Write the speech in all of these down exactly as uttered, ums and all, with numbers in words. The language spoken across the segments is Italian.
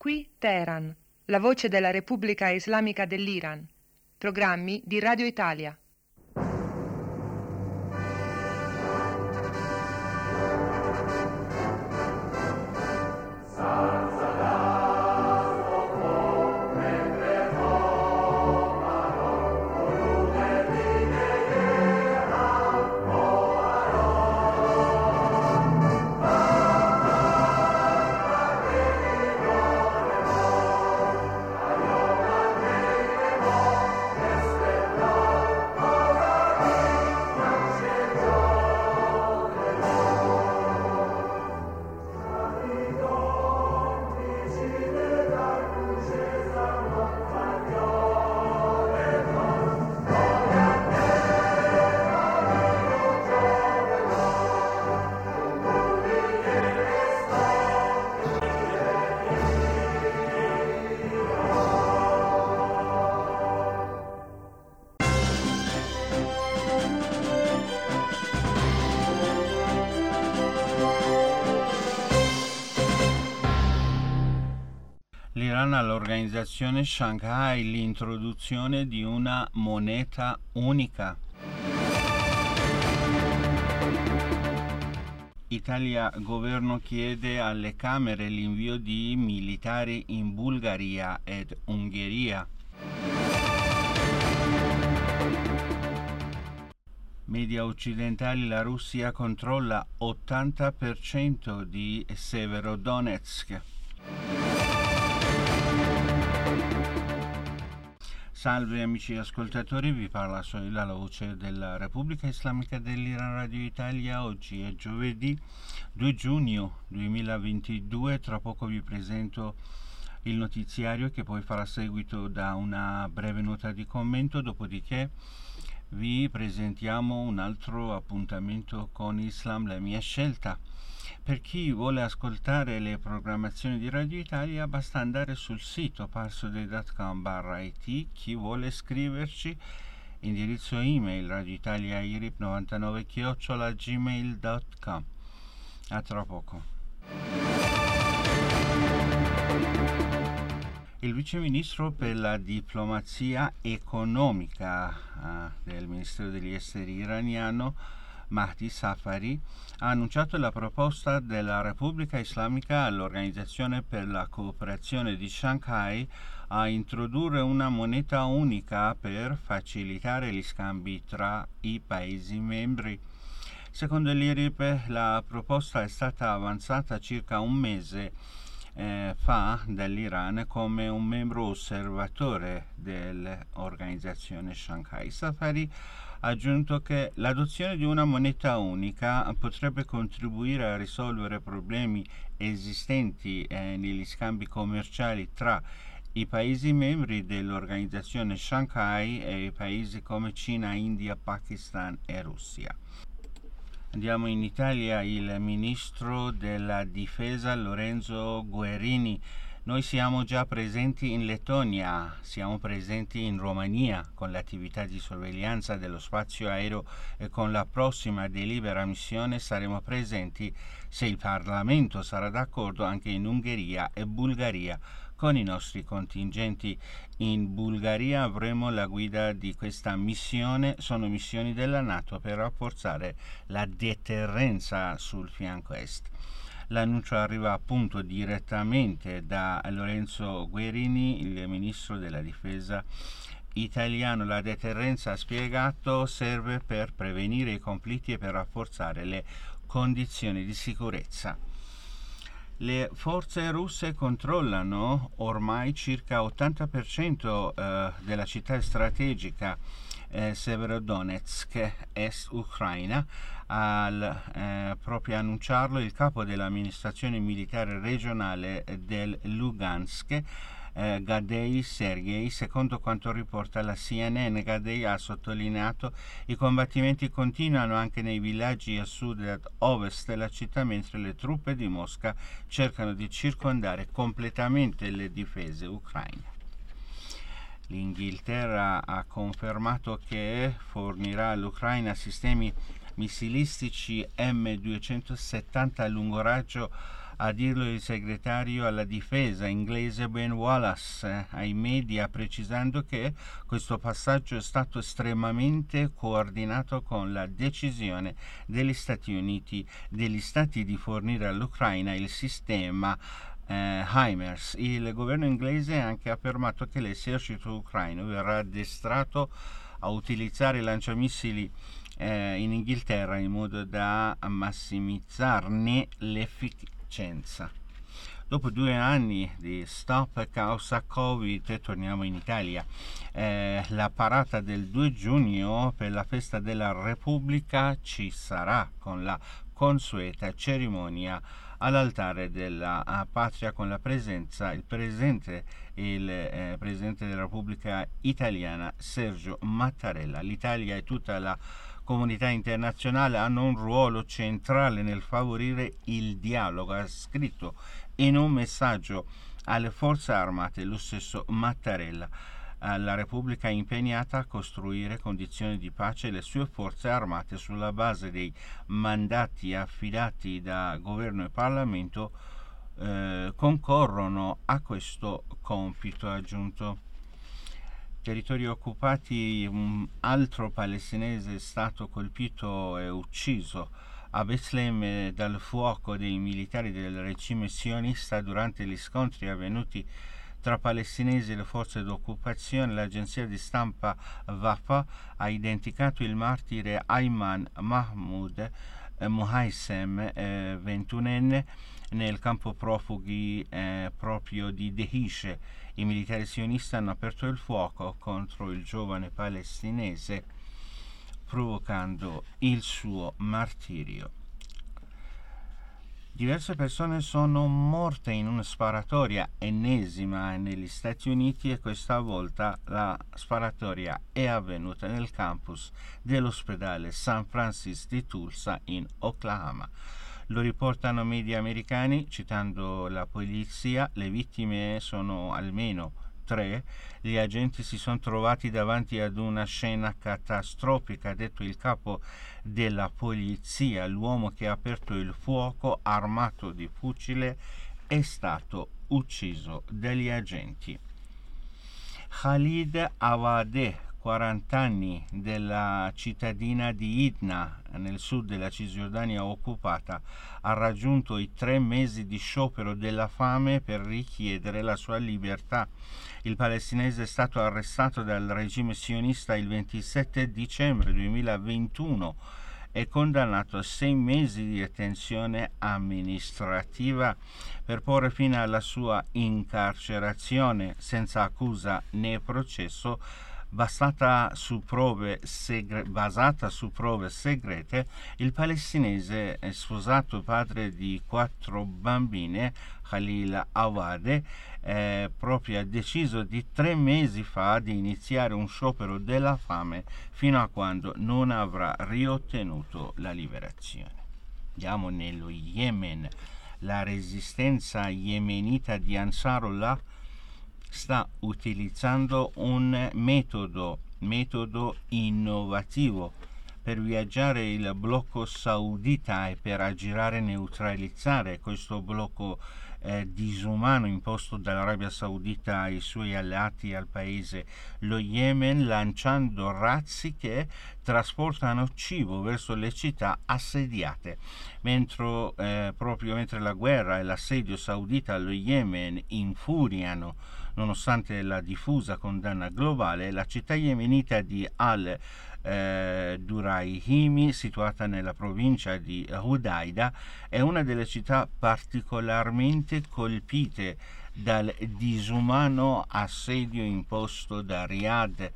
Qui Teheran, la voce della Repubblica Islamica dell'Iran. Programmi di Radio Italia. L'Iran all'organizzazione Shanghai, l'introduzione di una moneta unica. Italia, governo chiede alle Camere l'invio di militari in Bulgaria ed Ungheria. Media occidentali, la Russia controlla ottanta per cento di Severodonetsk. Salve amici ascoltatori, vi parla Soila, la voce della Repubblica Islamica dell'Iran, Radio Italia. Oggi è giovedì due giugno duemilaventidue, tra poco vi presento il notiziario che poi farà seguito da una breve nota di commento, dopodiché vi presentiamo un altro appuntamento con Islam, la mia scelta. Per chi vuole ascoltare le programmazioni di Radio Italia basta andare sul sito parsoday punto com barra it. Chi vuole scriverci, indirizzo email radioitaliairip novantanove chiocciola gmail punto com. A tra poco. Il vice ministro per la diplomazia economica eh, del Ministero degli Esteri iraniano, Mahdi Safari, ha annunciato la proposta della Repubblica Islamica all'Organizzazione per la Cooperazione di Shanghai a introdurre una moneta unica per facilitare gli scambi tra i Paesi membri. Secondo l'I R I P, la proposta è stata avanzata circa un mese eh, fa dall'Iran come un membro osservatore dell'Organizzazione Shanghai. Safari ha aggiunto che l'adozione di una moneta unica potrebbe contribuire a risolvere problemi esistenti eh, negli scambi commerciali tra i Paesi membri dell'Organizzazione Shanghai e i paesi come Cina, India, Pakistan e Russia. Andiamo in Italia. Il ministro della Difesa Lorenzo Guerini: noi siamo già presenti in Lettonia, siamo presenti in Romania con l'attività di sorveglianza dello spazio aereo e con la prossima delibera missione saremo presenti, se il Parlamento sarà d'accordo, anche in Ungheria e Bulgaria con i nostri contingenti. In Bulgaria avremo la guida di questa missione, sono missioni della NATO per rafforzare la deterrenza sul fianco est. L'annuncio arriva appunto direttamente da Lorenzo Guerini, il ministro della difesa italiano. La deterrenza, ha spiegato, serve per prevenire i conflitti e per rafforzare le condizioni di sicurezza. Le forze russe controllano ormai circa ottanta per cento eh, della città strategica eh, Severodonetsk, est Ucraina. Al eh, proprio annunciarlo il capo dell'amministrazione militare regionale del Lugansk, eh, Gadei Sergei. Secondo quanto riporta la C N N, Gadei ha sottolineato i combattimenti continuano anche nei villaggi a sud e ad ovest della città, mentre le truppe di Mosca cercano di circondare completamente le difese ucraine. L'Inghilterra ha confermato che fornirà all'Ucraina sistemi missilistici M duecentosettanta a lungo raggio A dirlo il segretario alla difesa inglese Ben Wallace ai media, precisando che questo passaggio è stato estremamente coordinato con la decisione degli Stati Uniti degli Stati di fornire all'Ucraina il sistema eh, HIMARS. Il governo inglese ha anche affermato che l'esercito ucraino verrà addestrato a utilizzare lanciamissili eh, in Inghilterra in modo da massimizzarne l'efficienza. Dopo due anni di stop causa Covid torniamo in Italia. Eh, la parata del due giugno per la festa della Repubblica ci sarà con la consueta cerimonia all'altare della uh, patria con la presenza il presente il eh, presidente della Repubblica Italiana Sergio Mattarella. L'Italia e tutta la comunità internazionale hanno un ruolo centrale nel favorire il dialogo, ha scritto in un messaggio alle forze armate lo stesso Mattarella. La Repubblica è impegnata a costruire condizioni di pace e le sue forze armate sulla base dei mandati affidati da governo e Parlamento eh, concorrono a questo compito, ha aggiunto. Territori occupati, un altro palestinese è stato colpito e ucciso a Betlemme dal fuoco dei militari del regime sionista durante gli scontri avvenuti tra palestinesi e le forze d'occupazione. L'agenzia di stampa Wafa ha identificato il martire Ayman Mahmoud eh, Muhaisem, eh, ventunenne, nel campo profughi eh, proprio di Dehish. I militari sionisti hanno aperto il fuoco contro il giovane palestinese, provocando il suo martirio. Diverse persone sono morte in una sparatoria ennesima negli Stati Uniti e questa volta la sparatoria è avvenuta nel campus dell'ospedale San Francis di Tulsa in Oklahoma. Lo riportano media americani, citando la polizia. Le vittime sono almeno tre. Gli agenti si sono trovati davanti ad una scena catastrofica, ha detto il capo della polizia. L'uomo che ha aperto il fuoco, armato di fucile, è stato ucciso dagli agenti. Khalid Awadeh, quaranta anni, della cittadina di Idna, nel sud della Cisgiordania occupata, ha raggiunto i tre mesi di sciopero della fame per richiedere la sua libertà. Il palestinese è stato arrestato dal regime sionista il ventisette dicembre duemilaventuno e condannato a sei mesi di detenzione amministrativa per porre fine alla sua incarcerazione senza accusa né processo, basata su prove segre- basata su prove segrete. Il palestinese è sposato, padre di quattro bambine, Khalil Awadeh, eh, proprio ha deciso di tre mesi fa di iniziare un sciopero della fame fino a quando non avrà riottenuto la liberazione. Andiamo nello Yemen. La resistenza yemenita di Ansarullah sta utilizzando un metodo, metodo innovativo per viaggiare il blocco saudita e per aggirare e neutralizzare questo blocco eh, disumano imposto dall'Arabia Saudita ai suoi alleati al paese, lo Yemen, lanciando razzi che trasportano cibo verso le città assediate. Mentre, eh, proprio mentre la guerra e l'assedio saudita allo Yemen infuriano nonostante la diffusa condanna globale, la città yemenita di Al eh, Duraihimi, situata nella provincia di Hudaida, è una delle città particolarmente colpite dal disumano assedio imposto da Riyadh.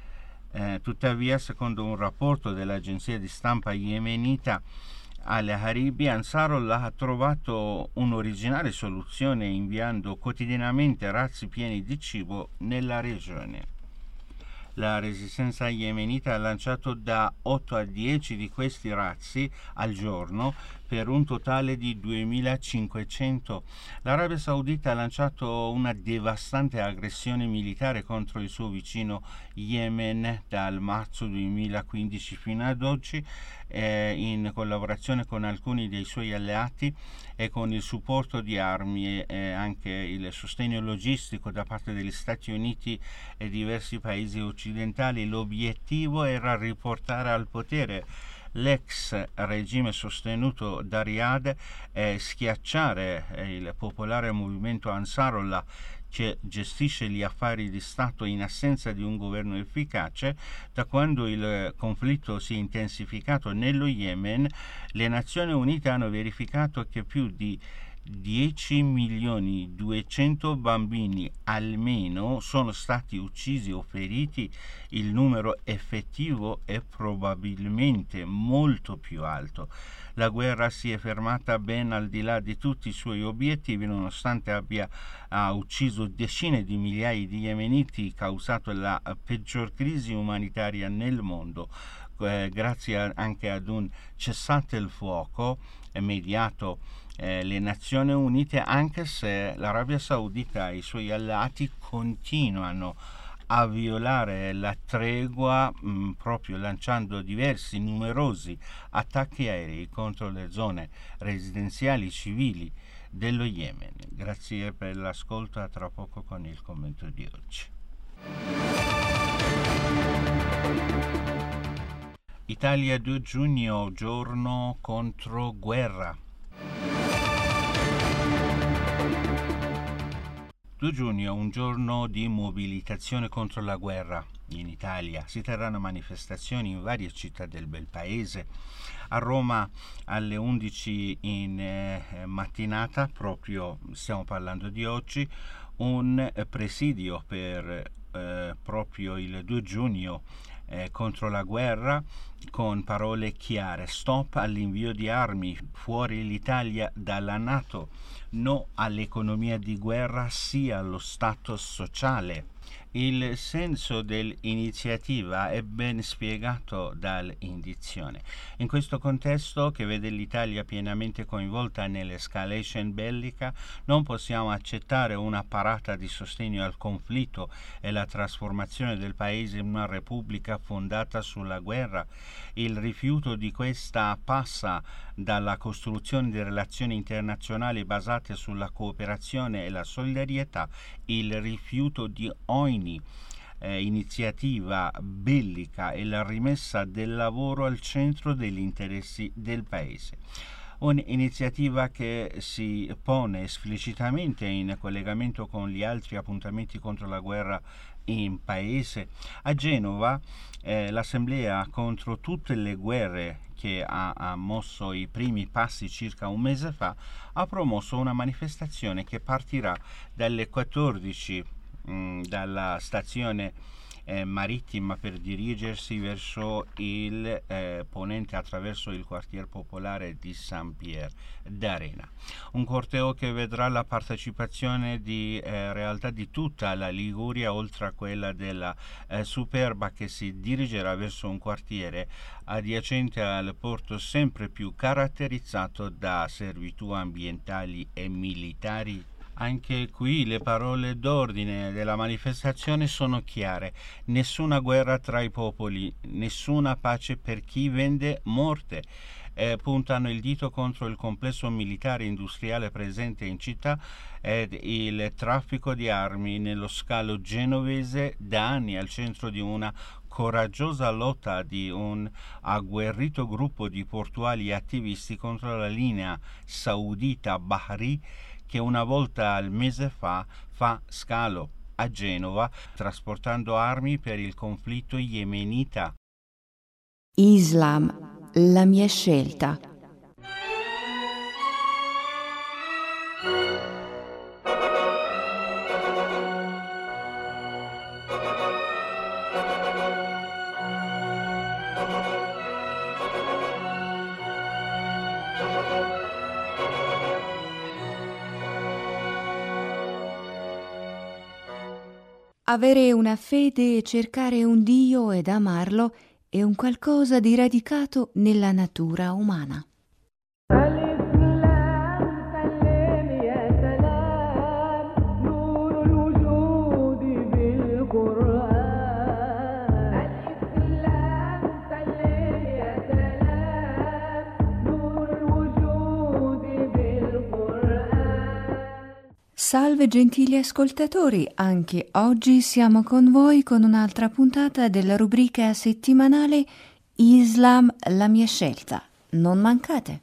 Eh, tuttavia, secondo un rapporto dell'agenzia di stampa yemenita Al-Haribi, Ansarullah ha trovato un'originale soluzione inviando quotidianamente razzi pieni di cibo nella regione. La resistenza yemenita ha lanciato da otto a dieci di questi razzi al giorno per un totale di duemilacinquecento. L'Arabia Saudita ha lanciato una devastante aggressione militare contro il suo vicino Yemen dal marzo duemilaquindici fino ad oggi, eh, in collaborazione con alcuni dei suoi alleati e con il supporto di armi e anche il sostegno logistico da parte degli Stati Uniti e diversi paesi occidentali. L'obiettivo era riportare al potere l'ex regime sostenuto da Riyadh e schiacciare il popolare movimento Ansarullah, che gestisce gli affari di Stato in assenza di un governo efficace. Da quando il conflitto si è intensificato nello Yemen, le Nazioni Unite hanno verificato che più di dieci milioni duecento bambini almeno sono stati uccisi o feriti. Il numero effettivo è probabilmente molto più alto. La guerra si è fermata ben al di là di tutti i suoi obiettivi, nonostante abbia ha ucciso decine di migliaia di yemeniti, causato la peggior crisi umanitaria nel mondo, eh, grazie a, anche ad un cessate il fuoco mediato Eh, le Nazioni Unite, anche se l'Arabia Saudita e i suoi alleati continuano a violare la tregua, mh, proprio lanciando diversi numerosi attacchi aerei contro le zone residenziali civili dello Yemen. Grazie per l'ascolto, a tra poco con il commento di oggi. Italia due giugno, giorno contro guerra. due giugno, un giorno di mobilitazione contro la guerra. In Italia si terranno manifestazioni in varie città del bel paese. A Roma alle undici in eh, mattinata, proprio stiamo parlando di oggi, un eh, presidio per eh, proprio il due giugno eh, contro la guerra, con parole chiare: stop all'invio di armi, fuori l'Italia dalla NATO, no all'economia di guerra, sì allo stato sociale. Il senso dell'iniziativa è ben spiegato dall'indizione. In questo contesto, che vede l'Italia pienamente coinvolta nell'escalation bellica, non possiamo accettare una parata di sostegno al conflitto e la trasformazione del paese in una repubblica fondata sulla guerra. Il rifiuto di questa passa dalla costruzione di relazioni internazionali basate sulla cooperazione e la solidarietà, il rifiuto di ogni eh, iniziativa bellica e la rimessa del lavoro al centro degli interessi del paese. Un'iniziativa che si pone esplicitamente in collegamento con gli altri appuntamenti contro la guerra in paese. A Genova eh, l'Assemblea contro tutte le guerre, che ha, ha mosso i primi passi circa un mese fa, ha promosso una manifestazione che partirà dalle quattordici mh, dalla stazione eh, marittima per dirigersi verso il eh, ponente attraverso il quartier popolare di Saint-Pierre d'Arena. Un corteo che vedrà la partecipazione di eh, realtà di tutta la Liguria, oltre a quella della eh, Superba, che si dirigerà verso un quartiere adiacente al porto, sempre più caratterizzato da servitù ambientali e militari. Anche qui le parole d'ordine della manifestazione sono chiare: nessuna guerra tra i popoli, nessuna pace per chi vende morte. Eh, puntano il dito contro il complesso militare industriale presente in città ed il traffico di armi nello scalo genovese, da anni al centro di una coraggiosa lotta di un agguerrito gruppo di portuali attivisti contro la linea saudita Bahri, che una volta al mese fa fa scalo a Genova trasportando armi per il conflitto yemenita. Islam, la mia scelta. Avere una fede e cercare un Dio ed amarlo è un qualcosa di radicato nella natura umana. Salve gentili ascoltatori, anche oggi siamo con voi con un'altra puntata della rubrica settimanale Islam, la mia scelta. Non mancate!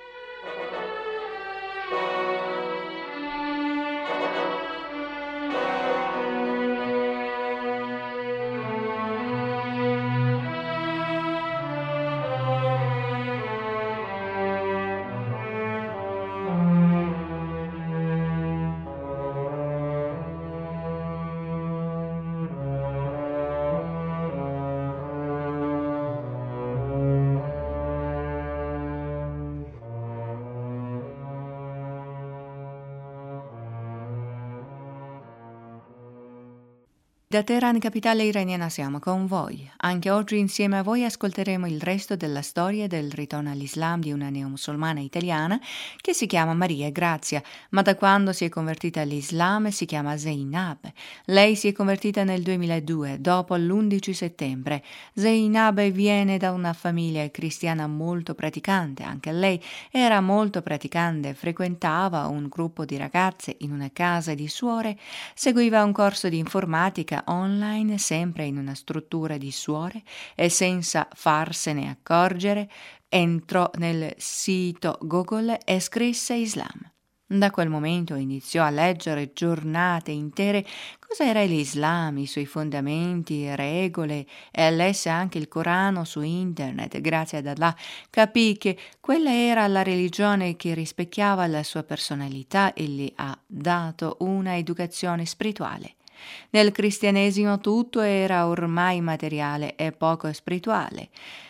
Da Teheran, capitale iraniana, siamo con voi. Anche oggi insieme a voi ascolteremo il resto della storia del ritorno all'Islam di una neomusulmana italiana che si chiama Maria Grazia, ma da quando si è convertita all'Islam si chiama Zainab. Lei si è convertita nel duemiladue, dopo l'undici settembre. Zainab viene da una famiglia cristiana molto praticante, anche lei era molto praticante, frequentava un gruppo di ragazze in una casa di suore, seguiva un corso di informatica online sempre in una struttura di suore e senza farsene accorgere entrò nel sito Google e scrisse Islam. Da quel momento iniziò a leggere giornate intere cos'era l'Islam, i suoi fondamenti, regole e lesse anche il Corano su internet. Grazie ad Allah capì che quella era la religione che rispecchiava la sua personalità e gli ha dato una educazione spirituale. Nel cristianesimo tutto era ormai materiale e poco spirituale.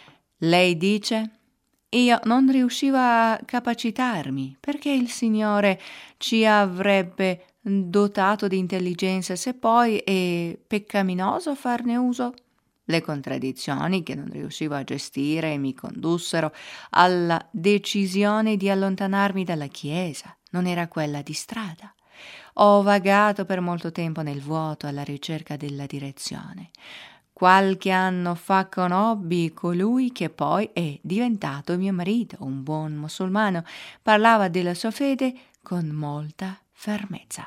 Lei dice: io non riuscivo a capacitarmi perché il Signore ci avrebbe dotato di intelligenza se poi è peccaminoso farne uso. Le contraddizioni che non riuscivo a gestire mi condussero alla decisione di allontanarmi dalla Chiesa. Non era quella di strada. Ho vagato per molto tempo nel vuoto alla ricerca della direzione. Qualche anno fa conobbi colui che poi è diventato mio marito, un buon musulmano. Parlava della sua fede con molta fermezza.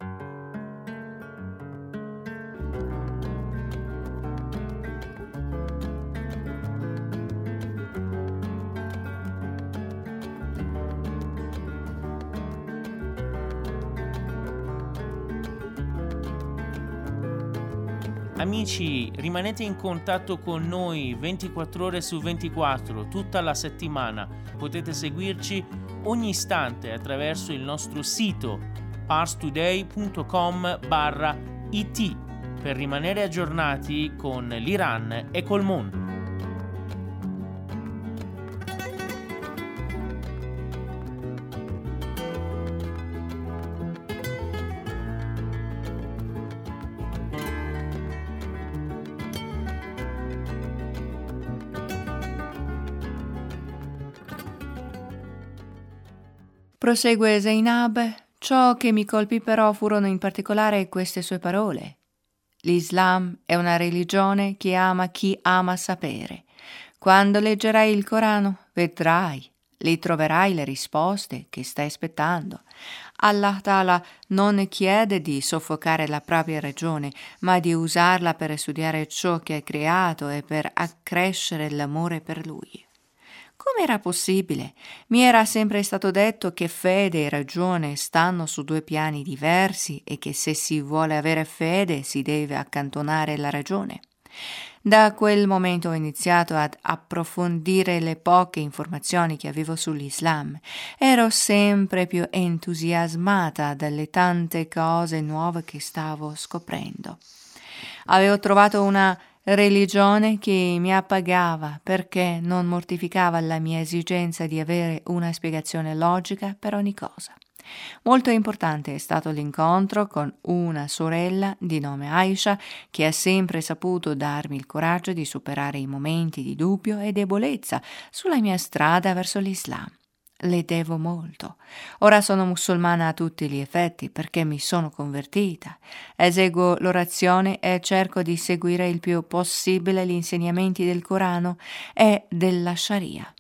Amici, rimanete in contatto con noi ventiquattro ore su ventiquattro, tutta la settimana. Potete seguirci ogni istante attraverso il nostro sito parstoday.com barra it per rimanere aggiornati con l'Iran e col mondo. Prosegue Zainab, ciò che mi colpì però furono in particolare queste sue parole. L'Islam è una religione che ama chi ama sapere. Quando leggerai il Corano, vedrai, lì troverai le risposte che stai aspettando. Allah Ta'ala non chiede di soffocare la propria ragione, ma di usarla per studiare ciò che ha creato e per accrescere l'amore per Lui. Come era possibile? Mi era sempre stato detto che fede e ragione stanno su due piani diversi e che se si vuole avere fede si deve accantonare la ragione. Da quel momento ho iniziato ad approfondire le poche informazioni che avevo sull'Islam. Ero sempre più entusiasmata dalle tante cose nuove che stavo scoprendo. Avevo trovato una religione che mi appagava perché non mortificava la mia esigenza di avere una spiegazione logica per ogni cosa. Molto importante è stato l'incontro con una sorella di nome Aisha che ha sempre saputo darmi il coraggio di superare i momenti di dubbio e debolezza sulla mia strada verso l'Islam. Le devo molto. Ora sono musulmana a tutti gli effetti perché mi sono convertita. Eseguo l'orazione e cerco di seguire il più possibile gli insegnamenti del Corano e della Sharia.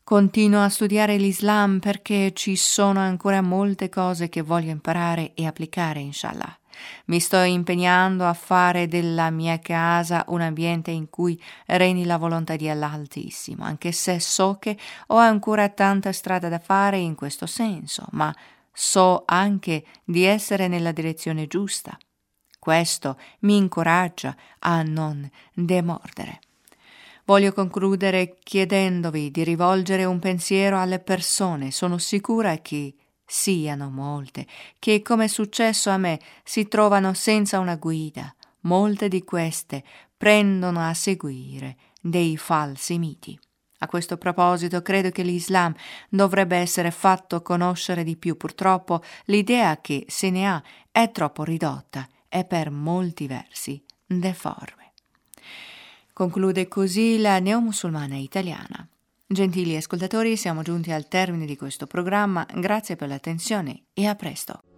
Continuo a studiare l'Islam perché ci sono ancora molte cose che voglio imparare e applicare, inshallah. Mi sto impegnando a fare della mia casa un ambiente in cui regni la volontà di Allah Altissimo, anche se so che ho ancora tanta strada da fare in questo senso, ma so anche di essere nella direzione giusta. Questo mi incoraggia a non demordere. Voglio concludere chiedendovi di rivolgere un pensiero alle persone. Sono sicura che siano molte, che come è successo a me si trovano senza una guida. Molte di queste prendono a seguire dei falsi miti. A questo proposito credo che l'Islam dovrebbe essere fatto conoscere di più. Purtroppo l'idea che se ne ha è troppo ridotta e per molti versi deforme. Conclude così la neomusulmana italiana. Gentili ascoltatori, siamo giunti al termine di questo programma. Grazie per l'attenzione e a presto.